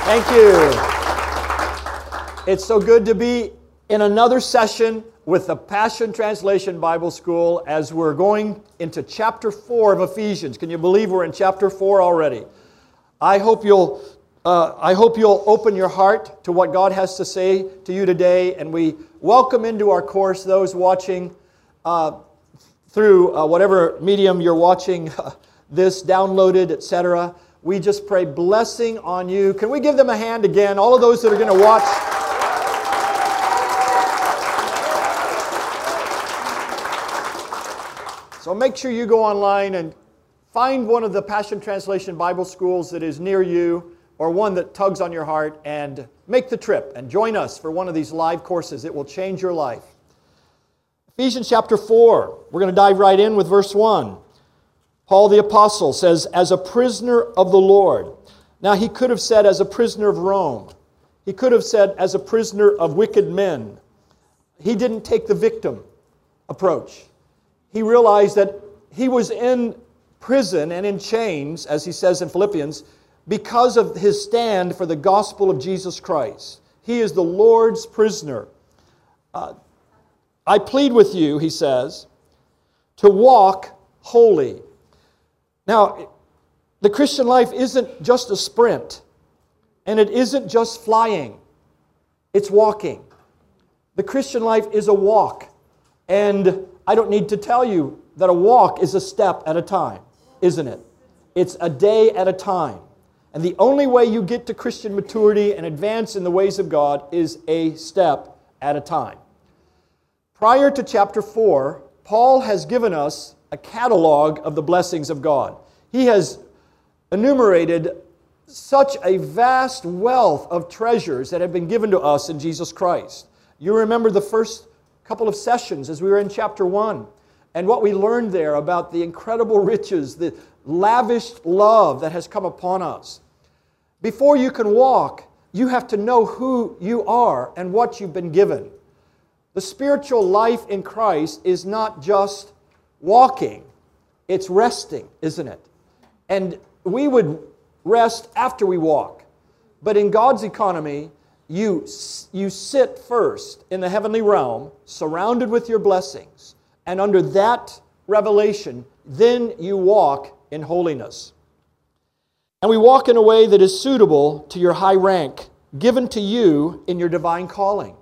Thank you. It's so good to be in another session with the Passion Translation Bible School as we're going into chapter 4 of Ephesians. Can you believe we're in chapter 4 already? I hope you'll open your heart to what God has to say to you today, and we welcome into our course those watching through whatever medium you're watching this, downloaded, etc. We just pray blessing on you. Can we give them a hand again? All of those that are going to watch. So make sure you go online and find one of the Passion Translation Bible schools that is near you, or one that tugs on your heart, and make the trip and join us for one of these live courses. It will change your life. Ephesians chapter 4. We're going to dive right in with verse 1. Paul the Apostle says, as a prisoner of the Lord. Now he could have said as a prisoner of Rome. He could have said as a prisoner of wicked men. He didn't take the victim approach. He realized that he was in prison and in chains, as he says in Philippians, because of his stand for the gospel of Jesus Christ. He is the Lord's prisoner. I plead with you, he says, to walk holy. Now, the Christian life isn't just a sprint, and it isn't just flying. It's walking. The Christian life is a walk, and I don't need to tell you that a walk is a step at a time, isn't it? It's a day at a time. And the only way you get to Christian maturity and advance in the ways of God is a step at a time. Prior to chapter 4, Paul has given us a catalog of the blessings of God. He has enumerated such a vast wealth of treasures that have been given to us in Jesus Christ. You remember the first couple of sessions as we were in chapter 1 and what we learned there about the incredible riches, the lavished love that has come upon us. Before you can walk, you have to know who you are and what you've been given. The spiritual life in Christ is not just walking, it's resting, isn't it? And we would rest after we walk. But in God's economy, you sit first in the heavenly realm, surrounded with your blessings. And under that revelation, then you walk in holiness. And we walk in a way that is suitable to your high rank, given to you in your divine calling.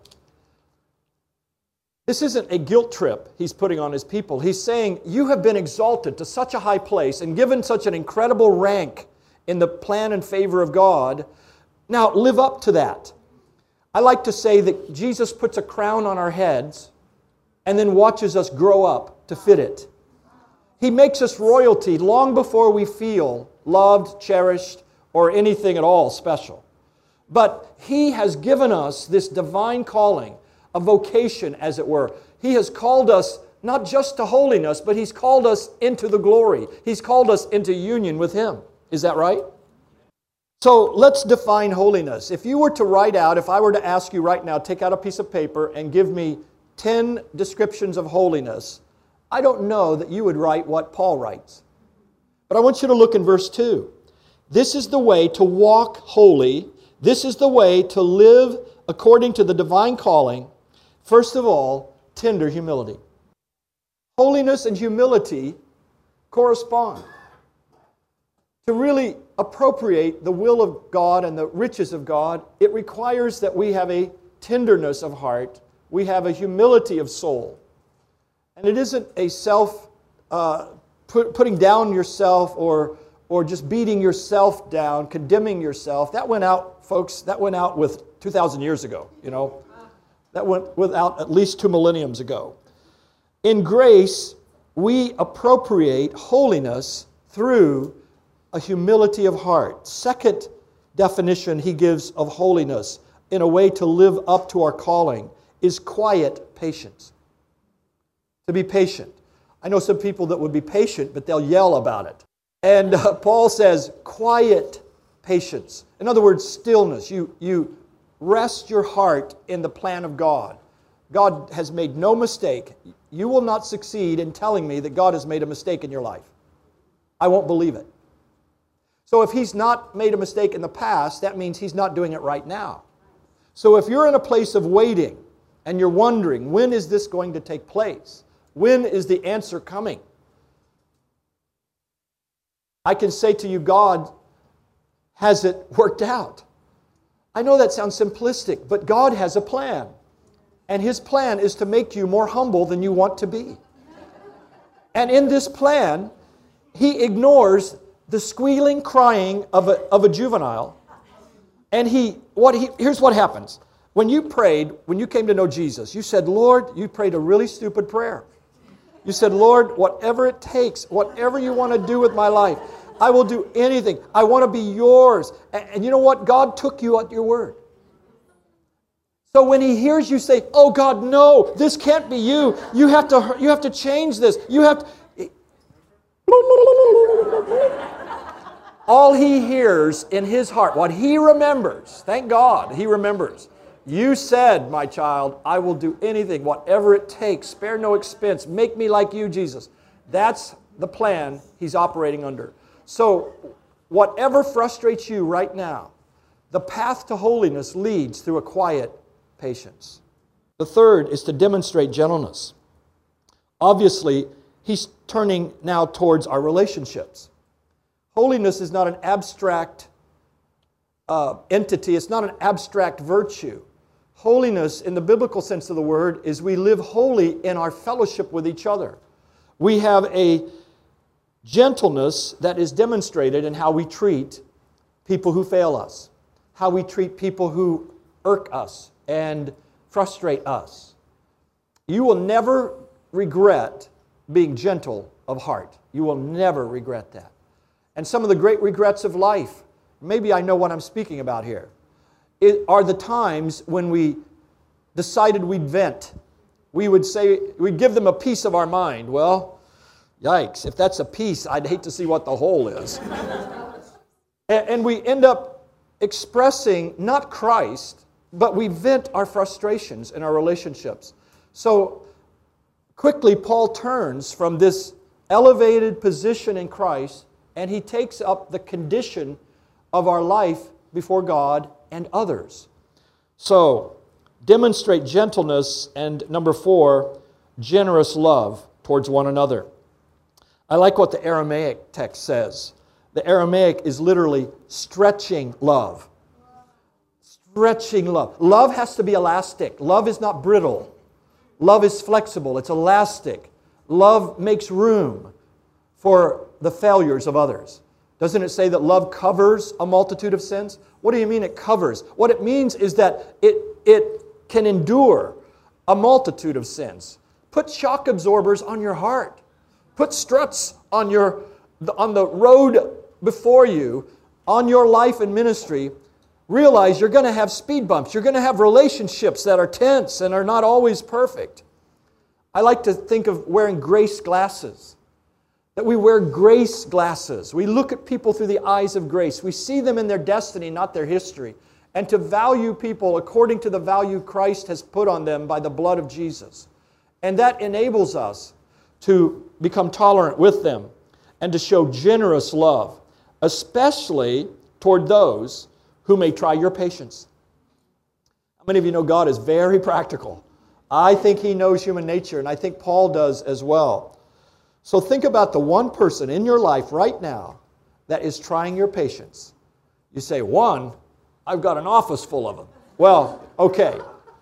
This isn't a guilt trip he's putting on his people. He's saying, you have been exalted to such a high place and given such an incredible rank in the plan and favor of God. Now, live up to that. I like to say that Jesus puts a crown on our heads and then watches us grow up to fit it. He makes us royalty long before we feel loved, cherished, or anything at all special. But He has given us this divine calling, a vocation, as it were. He has called us not just to holiness, but He's called us into the glory. He's called us into union with Him. Is that right? So let's define holiness. If you were to write out, if I were to ask you right now, take out a piece of paper and give me 10 descriptions of holiness, I don't know that you would write what Paul writes. But I want you to look in verse 2. This is the way to walk holy. This is the way to live according to the divine calling. First of all, tender humility. Holiness and humility correspond. To really appropriate the will of God and the riches of God, it requires that we have a tenderness of heart. We have a humility of soul. And it isn't a putting down yourself or just beating yourself down, condemning yourself. That went out, folks, that went out with 2,000 years ago, you know. That went out at least 2 millenniums ago. In grace, we appropriate holiness through a humility of heart. Second definition he gives of holiness in a way to live up to our calling is quiet patience. To be patient. I know some people that would be patient, but they'll yell about it. And Paul says, quiet patience. In other words, stillness. You rest your heart in the plan of God. God has made no mistake. You will not succeed in telling me that God has made a mistake in your life. I won't believe it. So if he's not made a mistake in the past, that means he's not doing it right now. So if you're in a place of waiting and you're wondering, when is this going to take place? When is the answer coming? I can say to you, God has it worked out. I know that sounds simplistic, but God has a plan. And His plan is to make you more humble than you want to be. And in this plan, He ignores the squealing, crying of a juvenile. And here's what happens. When you prayed, when you came to know Jesus, you said, Lord, you prayed a really stupid prayer. You said, Lord, whatever it takes, whatever you want to do with my life, I will do anything. I want to be yours. And you know what? God took you at your word. So when He hears you say, oh God, no, this can't be you. You have to change this. You have to... All He hears in His heart, what He remembers, thank God He remembers. You said, my child, I will do anything, whatever it takes, spare no expense, make me like you, Jesus. That's the plan He's operating under. So whatever frustrates you right now, the path to holiness leads through a quiet patience. The third is to demonstrate gentleness. Obviously, He's turning now towards our relationships. Holiness is not an abstract entity. It's not an abstract virtue. Holiness, in the biblical sense of the word, is we live holy in our fellowship with each other. We have a gentleness that is demonstrated in how we treat people who fail us, how we treat people who irk us and frustrate us. You will never regret being gentle of heart. You will never regret that. And some of the great regrets of life, maybe I know what I'm speaking about here, are the times when we decided we'd vent. We would say, we'd give them a piece of our mind. Well, yikes, if that's a piece, I'd hate to see what the whole is. And we end up expressing not Christ, but we vent our frustrations in our relationships. So quickly, Paul turns from this elevated position in Christ, and he takes up the condition of our life before God and others. So, demonstrate gentleness, and number 4, generous love towards one another. I like what the Aramaic text says. The Aramaic is literally stretching love. Stretching love. Love has to be elastic. Love is not brittle. Love is flexible. It's elastic. Love makes room for the failures of others. Doesn't it say that love covers a multitude of sins? What do you mean it covers? What it means is that it can endure a multitude of sins. Put shock absorbers on your heart. Put struts on the road before you, on your life and ministry. Realize you're going to have speed bumps. You're going to have relationships that are tense and are not always perfect. I like to think of wearing grace glasses. That we wear grace glasses. We look at people through the eyes of grace. We see them in their destiny, not their history. And to value people according to the value Christ has put on them by the blood of Jesus. And that enables us to become tolerant with them and to show generous love, especially toward those who may try your patience. How many of you know God is very practical? I think He knows human nature, and I think Paul does as well. So think about the one person in your life right now that is trying your patience. You say, one, I've got an office full of them. Well, okay.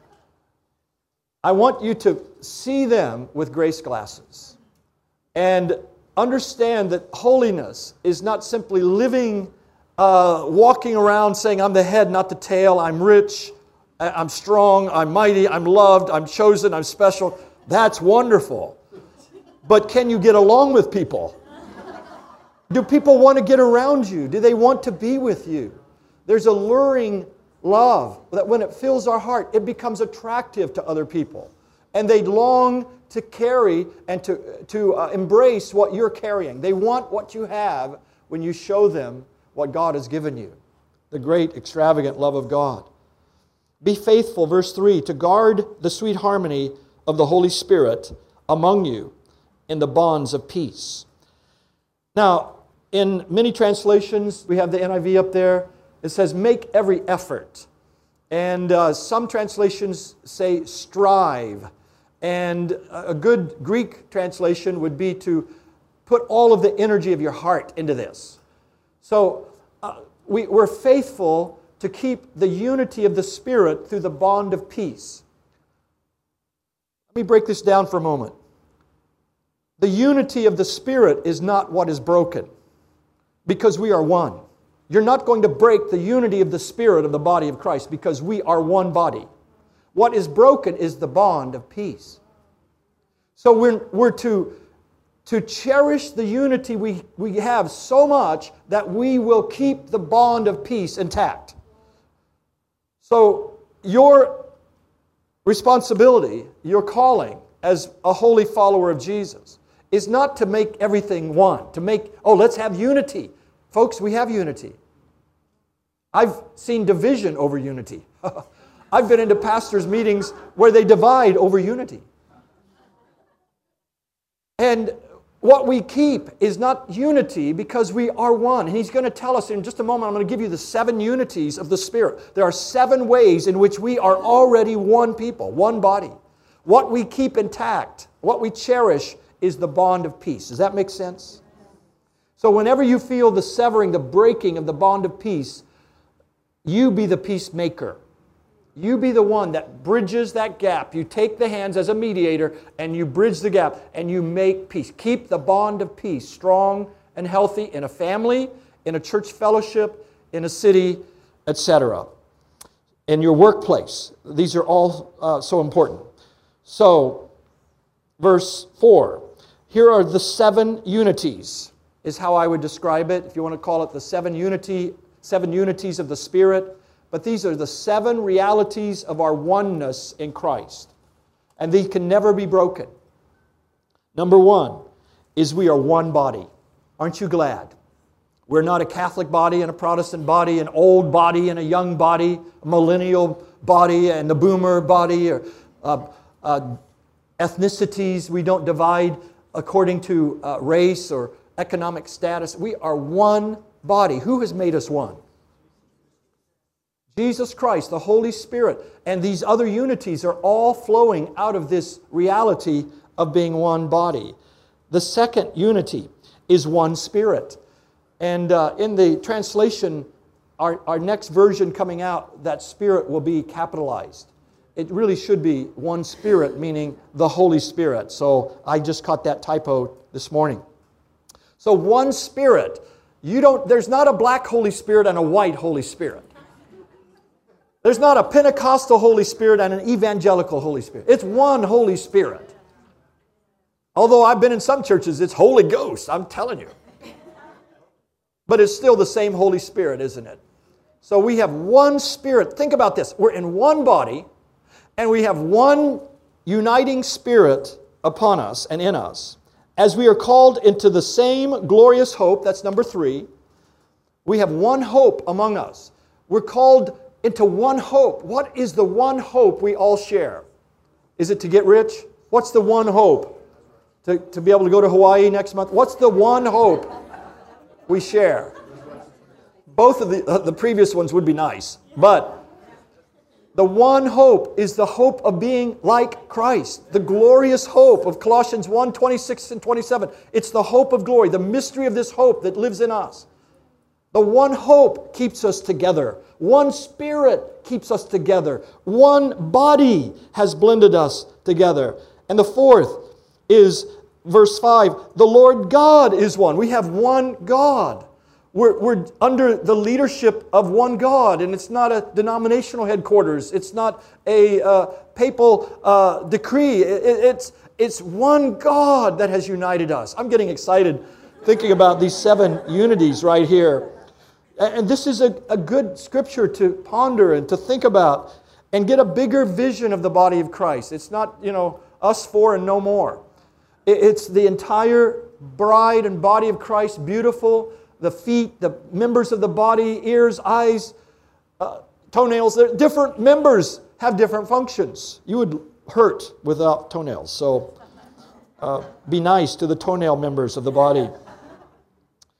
I want you to see them with grace glasses and understand that holiness is not simply living, walking around saying, I'm the head, not the tail, I'm rich, I'm strong, I'm mighty, I'm loved, I'm chosen, I'm special. That's wonderful. But can you get along with people? Do people want to get around you? Do they want to be with you? There's alluring love that when it fills our heart, it becomes attractive to other people. And they long to carry and to embrace what you're carrying. They want what you have when you show them what God has given you. The great extravagant love of God. Be faithful, verse 3, to guard the sweet harmony of the Holy Spirit among you in the bonds of peace. Now, In many translations, we have the NIV up there, it says, make every effort. And some translations say strive. And a good Greek translation would be to put all of the energy of your heart into this. So we're faithful to keep the unity of the Spirit through the bond of peace. Let me break this down for a moment. The unity of the Spirit is not what is broken, because we are one. You're not going to break the unity of the Spirit of the body of Christ, because we are one body. What is broken is the bond of peace. So we're to cherish the unity we have so much that we will keep the bond of peace intact. So your responsibility, your calling as a holy follower of Jesus is not to make everything one, to make, let's have unity. Folks, we have unity. I've seen division over unity. I've been into pastors' meetings where they divide over unity. And what we keep is not unity because we are one. And he's going to tell us in just a moment, I'm going to give you the 7 unities of the Spirit. There are 7 ways in which we are already one people, one body. What we keep intact, what we cherish is the bond of peace. Does that make sense? So whenever you feel the severing, the breaking of the bond of peace, you be the peacemaker. You be the one that bridges that gap. You take the hands as a mediator and you bridge the gap and you make peace. Keep the bond of peace strong and healthy in a family, in a church fellowship, in a city, etc. In your workplace. These are all so important. So, verse 4. Here are the 7 unities, is how I would describe it. If you want to call it the 7 unities of the Spirit. But these are the 7 realities of our oneness in Christ. And these can never be broken. Number 1 is we are one body. Aren't you glad? We're not a Catholic body and a Protestant body, an old body and a young body, a millennial body and the boomer body, or ethnicities. We don't divide according to race or economic status. We are one body. Who has made us one? Jesus Christ, the Holy Spirit, and these other unities are all flowing out of this reality of being one body. The second unity is one Spirit. And in the translation, our next version coming out, that Spirit will be capitalized. It really should be one Spirit, meaning the Holy Spirit. So I just caught that typo this morning. So one Spirit. There's not a black Holy Spirit and a white Holy Spirit. There's not a Pentecostal Holy Spirit and an evangelical Holy Spirit. It's one Holy Spirit. Although I've been in some churches, it's Holy Ghost, I'm telling you. But it's still the same Holy Spirit, isn't it? So we have one Spirit. Think about this. We're in one body, and we have one uniting Spirit upon us and in us. As we are called into the same glorious hope, that's number 3, we have one hope among us. We're called into one hope. What is the one hope we all share? Is it to get rich? What's the one hope? To be able to go to Hawaii next month? What's the one hope we share? Both of the previous ones would be nice, but the one hope is the hope of being like Christ. The glorious hope of Colossians 1, 26 and 27. It's the hope of glory, the mystery of this hope that lives in us. The one hope keeps us together. One Spirit keeps us together. One body has blended us together. And the fourth is verse 5. The Lord God is one. We have one God. We're under the leadership of one God. And it's not a denominational headquarters. It's not a papal decree. It's one God that has united us. I'm getting excited thinking about these 7 unities right here. And this is a good scripture to ponder and to think about and get a bigger vision of the body of Christ. It's not, us 4 and no more. It's the entire bride and body of Christ, beautiful, the feet, the members of the body, ears, eyes, toenails. Different members have different functions. You would hurt without toenails. So be nice to the toenail members of the body.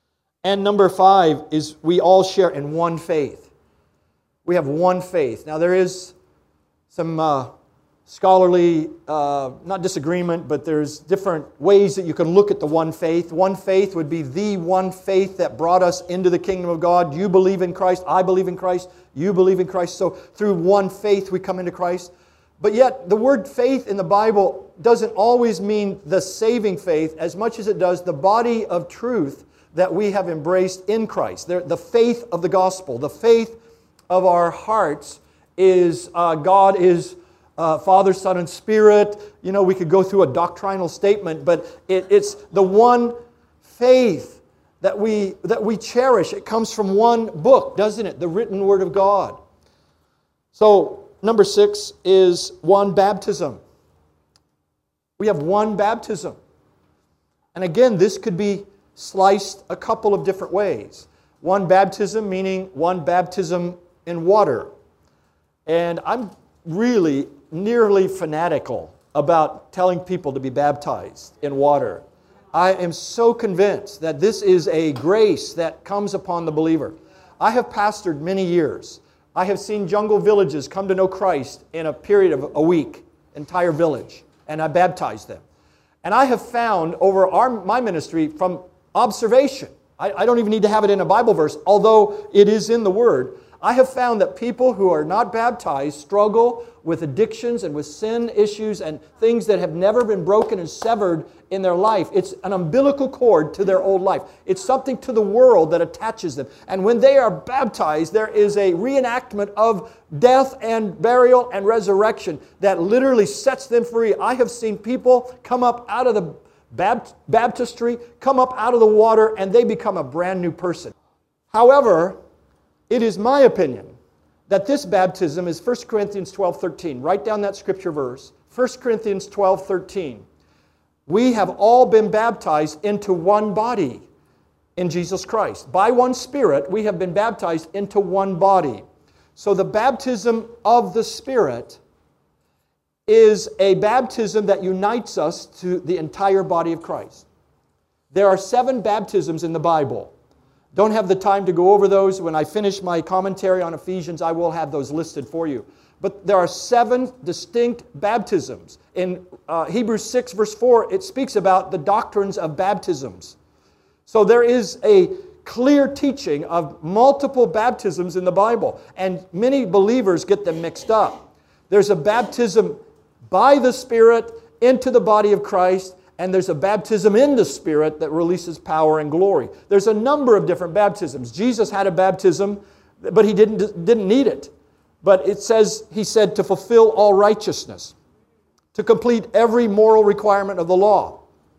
And number 5 is we all share in one faith. We have one faith. Now there is some scholarly, not disagreement, but there's different ways that you can look at the one faith. One faith would be the one faith that brought us into the kingdom of God. You believe in Christ, I believe in Christ, you believe in Christ. So through one faith we come into Christ. But yet the word faith in the Bible doesn't always mean the saving faith as much as it does the body of truth that we have embraced in Christ. The faith of the gospel, the faith of our hearts is God is Father, Son, and Spirit. You know, we could go through a doctrinal statement, but it's the one faith that we cherish. It comes from one book, doesn't it? The written Word of God. So, number 6 is one baptism. We have one baptism. And again, this could be sliced a couple of different ways. One baptism meaning one baptism in water. And I'm really nearly fanatical about telling people to be baptized in water. I am so convinced that this is a grace that comes upon the believer. I have pastored many years. I have seen jungle villages come to know Christ in a period of a week, entire village, and I baptized them. And I have found over my ministry from observation, I don't even need to have it in a Bible verse, although it is in the Word, I have found that people who are not baptized struggle with addictions and with sin issues and things that have never been broken and severed in their life. It's an umbilical cord to their old life. It's something to the world that attaches them. And when they are baptized, there is a reenactment of death and burial and resurrection that literally sets them free. I have seen people come up out of the baptistry, come up out of the water, and they become a brand new person. However, it is my opinion that this baptism is 1 Corinthians 12:13. Write down that scripture verse. 1 Corinthians 12:13. We have all been baptized into one body in Jesus Christ. By one Spirit, we have been baptized into one body. So the baptism of the Spirit is a baptism that unites us to the entire body of Christ. There are 7 baptisms in the Bible. Don't have the time to go over those. When I finish my commentary on Ephesians, I will have those listed for you. But there are 7 distinct baptisms. In Hebrews 6, verse 4, it speaks about the doctrines of baptisms. So there is a clear teaching of multiple baptisms in the Bible. And many believers get them mixed up. There's a baptism by the Spirit into the body of Christ, and there's a baptism in the Spirit that releases power and glory. There's a number of different baptisms. Jesus had a baptism, but He didn't need it. But it says, He said, to fulfill all righteousness, to complete every moral requirement of the law.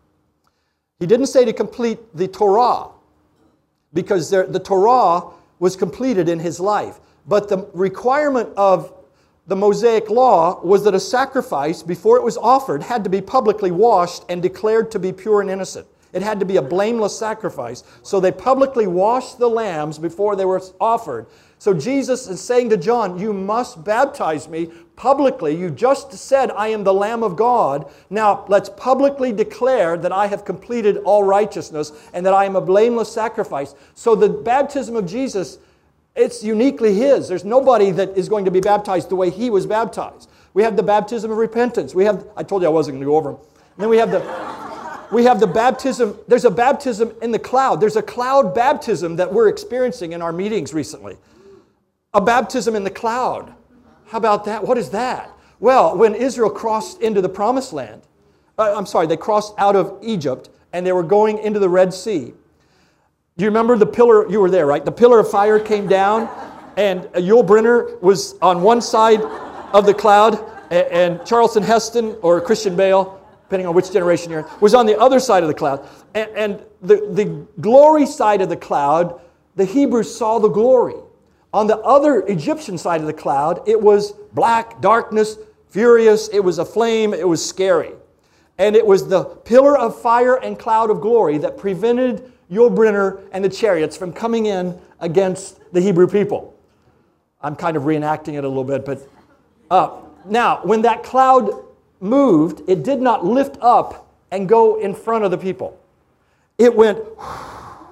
He didn't say to complete the Torah, because the Torah was completed in His life. But the requirement of the Mosaic law was that a sacrifice, before it was offered, had to be publicly washed and declared to be pure and innocent. It had to be a blameless sacrifice. So they publicly washed the lambs before they were offered. So Jesus is saying to John, you must baptize me publicly. You just said, I am the Lamb of God. Now let's publicly declare that I have completed all righteousness and that I am a blameless sacrifice. So the baptism of Jesus, it's uniquely His. There's nobody that is going to be baptized the way He was baptized. We have the baptism of repentance. I told you I wasn't going to go over them. And then we have the baptism. There's a baptism in the cloud. There's a cloud baptism that we're experiencing in our meetings recently. A baptism in the cloud. How about that? What is that? Well, when Israel crossed into the promised land, they crossed out of Egypt and they were going into the Red Sea. Do you remember the pillar? You were there, right? The pillar of fire came down, and Yul Brynner was on one side of the cloud, and Charlton Heston or Christian Bale, depending on which generation you're in, was on the other side of the cloud. And the glory side of the cloud, the Hebrews saw the glory. On the other Egyptian side of the cloud, it was black, darkness, furious. It was a flame. It was scary. And it was the pillar of fire and cloud of glory that prevented Yul Brynner and the chariots from coming in against the Hebrew people. I'm kind of reenacting it a little bit, but now, when that cloud moved, it did not lift up and go in front of the people. It went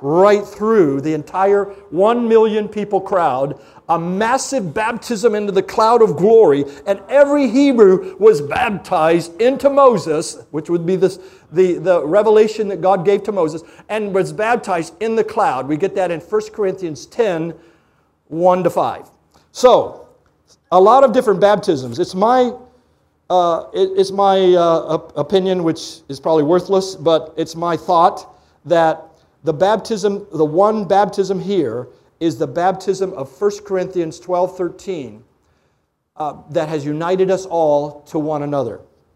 right through the entire 1 million people crowd, a massive baptism into the cloud of glory, and every Hebrew was baptized into Moses, which would be the revelation that God gave to Moses, and was baptized in the cloud. We get that in 1 Corinthians 10, 1-5. So, a lot of different baptisms. It's my opinion, which is probably worthless, but it's my thought that the baptism, the one baptism here, is the baptism of 1 Corinthians 12:13 that has united us all to one another.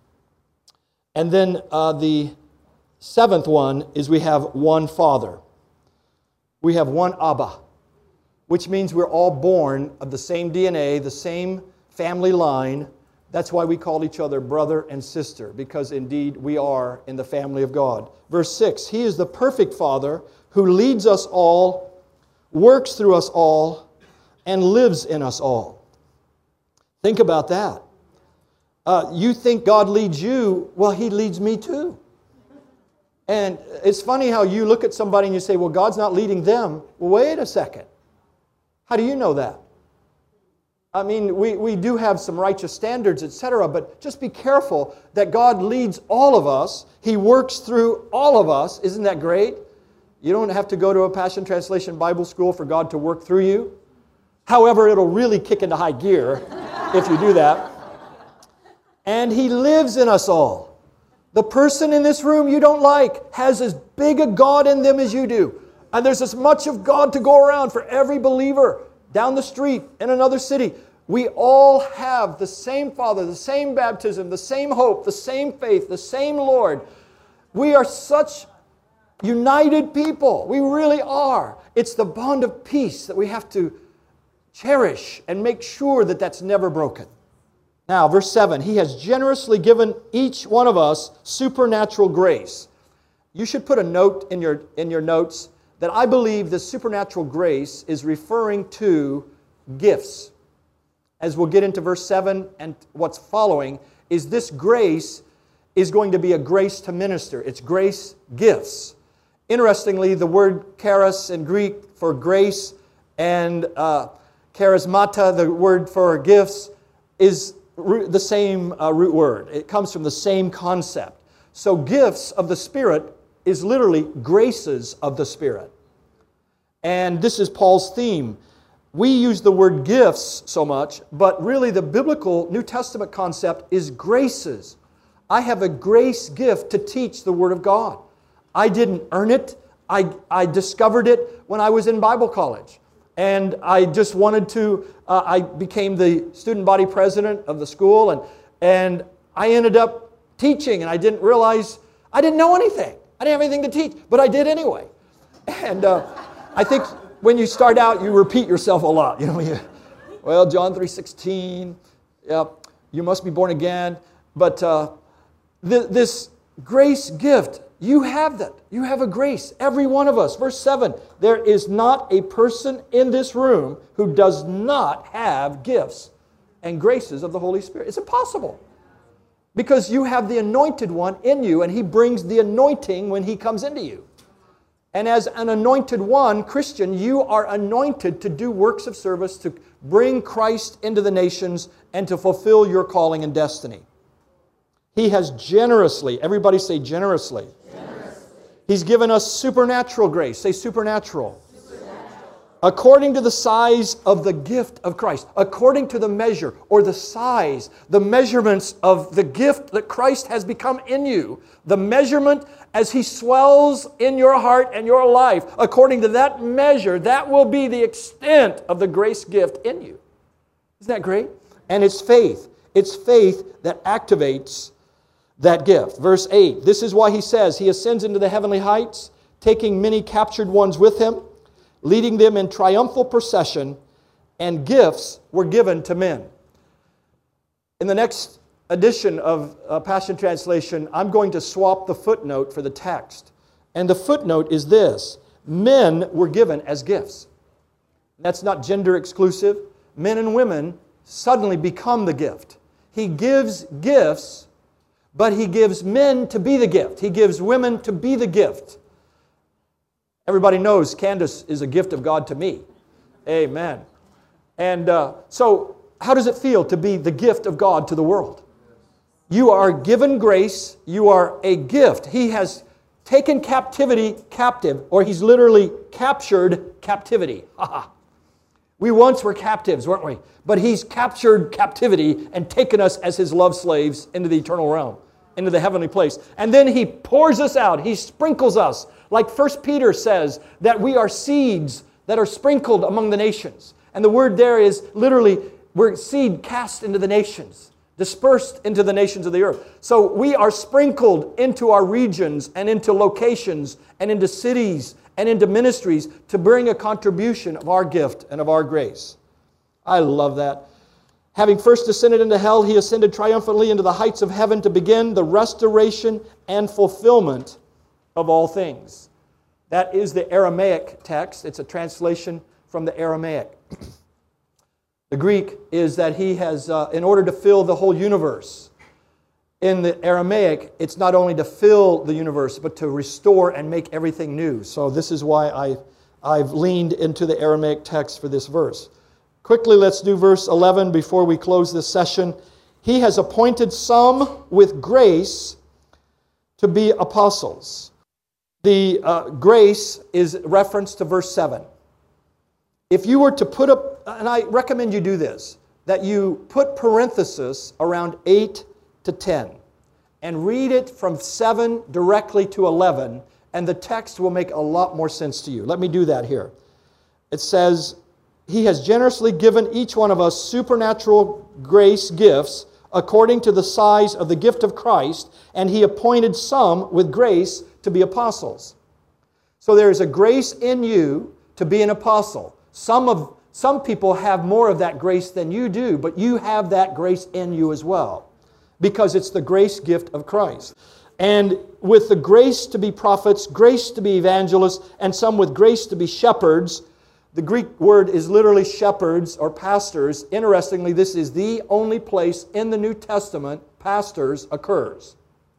And then the seventh one is we have one Father. We have one Abba, which means we're all born of the same DNA, the same family line. That's why we call each other brother and sister, because indeed we are in the family of God. Verse 6, He is the perfect Father who leads us all, works through us all, and lives in us all. Think about that. You think God leads you, well, He leads me too. And it's funny how you look at somebody and you say, well, God's not leading them. Well, wait a second. How do you know that? I mean, we do have some righteous standards, etc., but just be careful that God leads all of us. He works through all of us. Isn't that great? You don't have to go to a Passion Translation Bible school for God to work through you. However, it'll really kick into high gear if you do that. And He lives in us all. The person in this room you don't like has as big a God in them as you do. And there's as much of God to go around for every believer down the street in another city. We all have the same Father, the same baptism, the same hope, the same faith, the same Lord. We are such united people. We really are. It's the bond of peace that we have to cherish and make sure that that's never broken. Now, verse 7, He has generously given each one of us supernatural grace. You should put a note in your notes that I believe this supernatural grace is referring to gifts. As we'll get into verse 7 and what's following, is this grace is going to be a grace to minister. It's grace gifts. Interestingly, the word charis in Greek for grace and charismata, the word for gifts, is the same root word. It comes from the same concept. So gifts of the Spirit is literally graces of the Spirit. And this is Paul's theme. We use the word gifts so much, but really the biblical New Testament concept is graces. I have a grace gift to teach the Word of God. I didn't earn it. I discovered it when I was in Bible college. And I just wanted to, I became the student body president of the school, and I ended up teaching, and I didn't realize, I didn't know anything. I didn't have anything to teach, but I did anyway. And I think when you start out, you repeat yourself a lot. You know, well, John 3:16, yep, you must be born again. But this grace gift, you have that. You have a grace, every one of us. Verse 7, there is not a person in this room who does not have gifts and graces of the Holy Spirit. It's impossible. Because you have the anointed one in you, and He brings the anointing when He comes into you. And as an anointed one, Christian, you are anointed to do works of service, to bring Christ into the nations, and to fulfill your calling and destiny. He has generously, everybody say generously. He's given us supernatural grace. Say supernatural. According to the size of the gift of Christ. According to the measure or the size, the measurements of the gift that Christ has become in you. The measurement as He swells in your heart and your life. According to that measure, that will be the extent of the grace gift in you. Isn't that great? And it's faith. It's faith that activates that gift. Verse 8, this is why He says, He ascends into the heavenly heights, taking many captured ones with Him, leading them in triumphal procession, and gifts were given to men. In the next edition of Passion Translation, I'm going to swap the footnote for the text. And the footnote is this: men were given as gifts. That's not gender exclusive. Men and women suddenly become the gift. He gives gifts, but He gives men to be the gift. He gives women to be the gift. Everybody knows Candace is a gift of God to me. Amen. And so how does it feel to be the gift of God to the world? You are given grace. You are a gift. He has taken captivity captive, or He's literally captured captivity. We once were captives, weren't we? But He's captured captivity and taken us as His love slaves into the eternal realm, into the heavenly place. And then He pours us out. He sprinkles us. Like 1 Peter says, that we are seeds that are sprinkled among the nations. And the word there is literally, we're seed cast into the nations, dispersed into the nations of the earth. So we are sprinkled into our regions and into locations and into cities and into ministries to bring a contribution of our gift and of our grace. I love that. Having first descended into hell, He ascended triumphantly into the heights of heaven to begin the restoration and fulfillment of all things. That is the Aramaic text. It's a translation from the Aramaic. The Greek is that He has, in order to fill the whole universe. In the Aramaic, it's not only to fill the universe, but to restore and make everything new. So this is why I've leaned into the Aramaic text for this verse. Quickly, let's do verse 11 before we close this session. He has appointed some with grace to be apostles. The grace is reference to verse 7. If you were to put up, and I recommend you do this, that you put parenthesis around 8 to 10 and read it from 7 directly to 11, and the text will make a lot more sense to you. Let me do that here. It says, He has generously given each one of us supernatural grace gifts according to the size of the gift of Christ, and He appointed some with grace to be apostles. So there is a grace in you to be an apostle. Some people have more of that grace than you do, but you have that grace in you as well, because it's the grace gift of Christ. And with the grace to be prophets, grace to be evangelists, and some with grace to be shepherds. The Greek word is literally shepherds or pastors. Interestingly, this is the only place in the New Testament pastors occurs.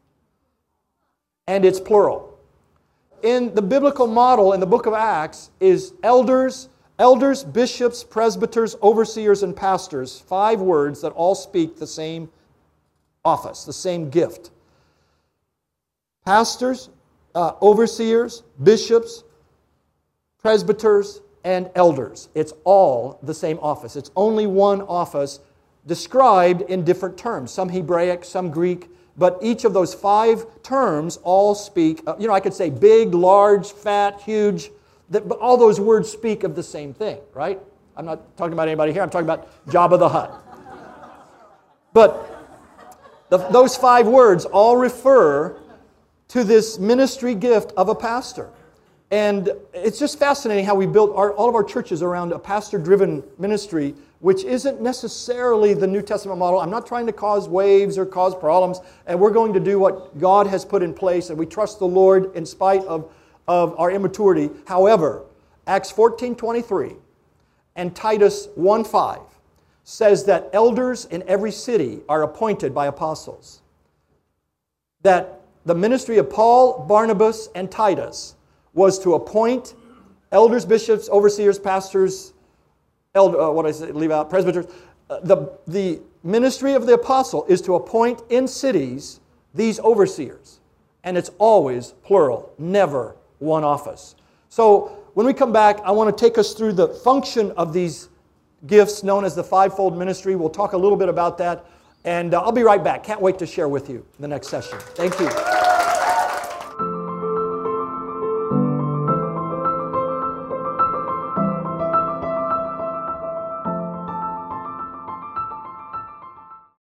And it's plural. In the biblical model in the book of Acts is elders, bishops, presbyters, overseers, and pastors. 5 words that all speak the same office, the same gift. Pastors, overseers, bishops, presbyters, and elders. It's all the same office. It's only one office described in different terms. Some Hebraic, some Greek, but each of those 5 terms all speak, I could say big, large, fat, huge, but all those words speak of the same thing, right? I'm not talking about anybody here. I'm talking about Jabba the Hutt. But those 5 words all refer to this ministry gift of a pastor. And it's just fascinating how we built all of our churches around a pastor-driven ministry, which isn't necessarily the New Testament model. I'm not trying to cause waves or cause problems, and we're going to do what God has put in place, and we trust the Lord in spite of our immaturity. However, Acts 14:23 and Titus 1:5 says that elders in every city are appointed by apostles. That the ministry of Paul, Barnabas, and Titus was to appoint elders, bishops, overseers, pastors, presbyters. The ministry of the apostle is to appoint in cities these overseers. And it's always plural, never one office. So when we come back, I want to take us through the function of these gifts known as the fivefold ministry. We'll talk a little bit about that. And I'll be right back. Can't wait to share with you the next session. Thank you.